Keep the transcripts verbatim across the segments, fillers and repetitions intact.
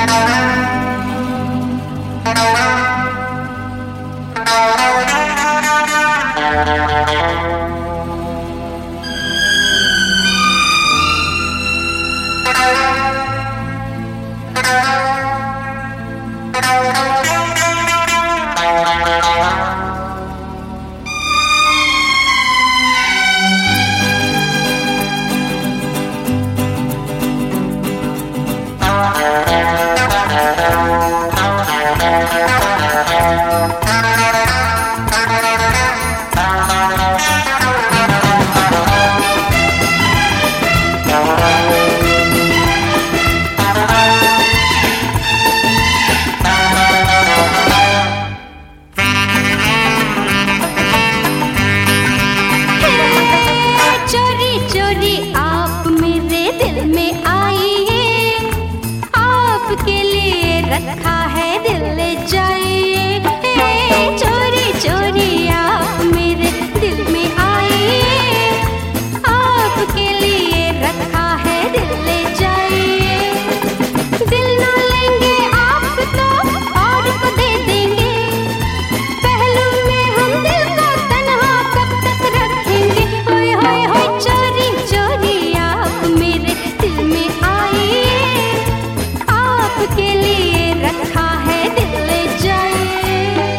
रखा है दिल ले जाइए, चोरी चोरी आप मेरे दिल में आइए, आपके लिए रखा है दिल ले जाइए। दिल ना लेंगे आप तो और को दे देंगे, पहलू में हम दिल को तन्हा कब तक रखेंगे। होए होए होए चोरी चोरी आप मेरे दिल में आइए, आपके लिए रखा है दिल ले जाइए।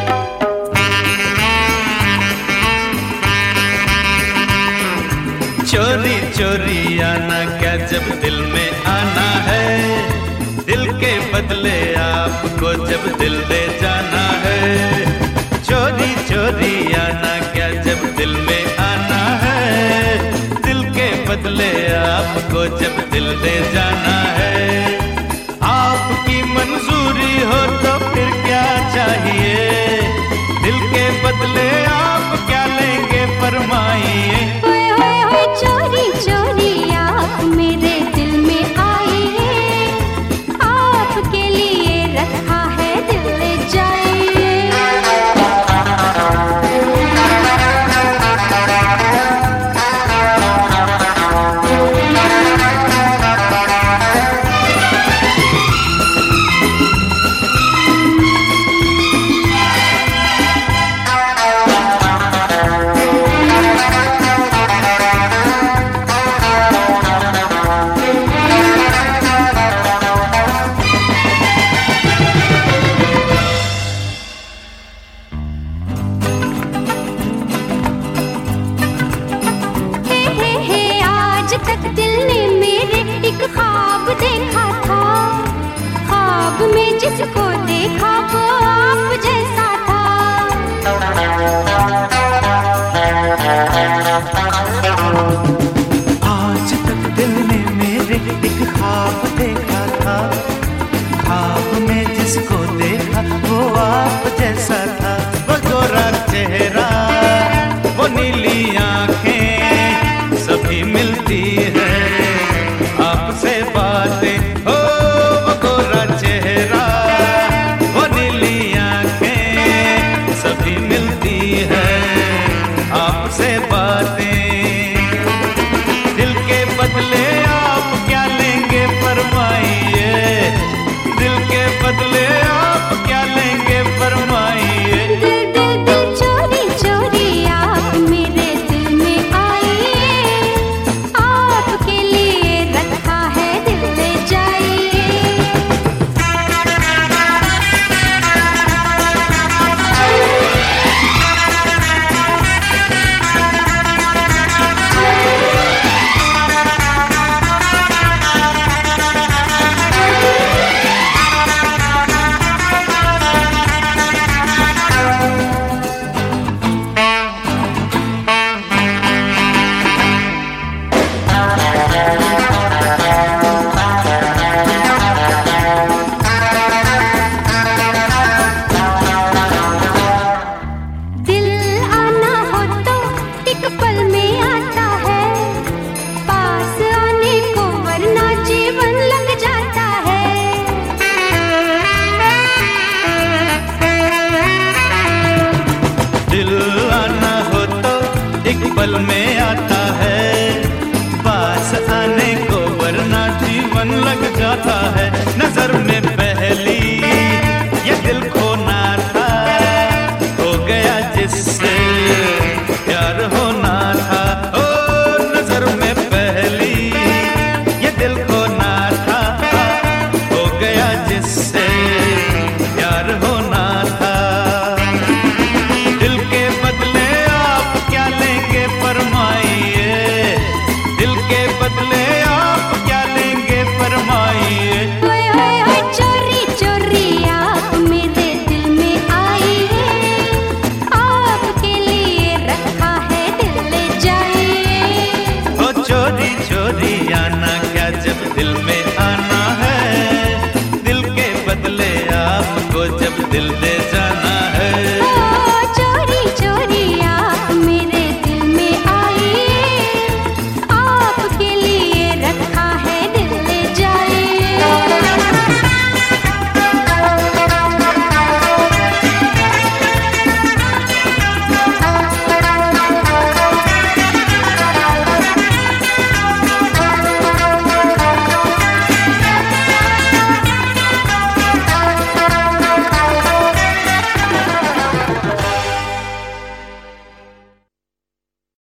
चोरी चोरी आना क्या जब दिल में आना है, दिल के बदले आपको जब दिल दे जाना है। चोरी चोरी आना क्या जब दिल में आना है, दिल के बदले आपको जब दिल दे जाना है। आपकी मंजूरी हो तो फिर क्या चाहिए, दिल के बदले आप क्या लेंगे फरमाइए। होए होए होए चोरी चोरी आप मेरे दिल में आइए, आपके लिए रखा है दिल ले जाइए। तक दिल ने मेरे एक ख्वाब देखा था, ख्वाब में जिसको देखा वो आप जैसा था। आज तक दिल ने मेरे एक ख्वाब देखा था, ख्वाब में जिसको देखा वो आप जैसा था। वो गोरा चेहरा वो नीली आंखें सभी मिलती है आपसे बातें। हो वो गोरा चेहरा वो नीली आंखें सभी मिलती है आपसे बातें। दिल के बदले आप क्या लेंगे फरमाइए, दिल के बदले आप क्या लेंगे फरमाइए। दिल दिल दिल चोरी चोरी आप मेरे दिल में आइए, आपके लिए रखा है दिल ले जाइए। दिल आना हो तो एक पल में आता है, पास आने को वरना जीवन लग जाता है। दिल आना हो तो एक पल में आता है, पास आने को वरना जीवन लग जाता है। नजर में बह बदले आप क्या लेंगे फरमाइए। ओए ओए ओए चोरी चोरी आप मेरे दिल में आइए, आपके लिए रखा है दिल ले जाइए। ओ चोरी चोरी आना क्या जब दिल में आना है, दिल के बदले आपको जब दिल दे जा